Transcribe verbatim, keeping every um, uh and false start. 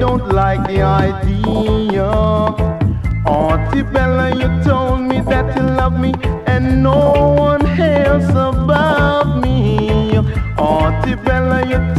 don't like the idea. Auntie Bella, you told me that you love me and no one else above me. Auntie Bella, you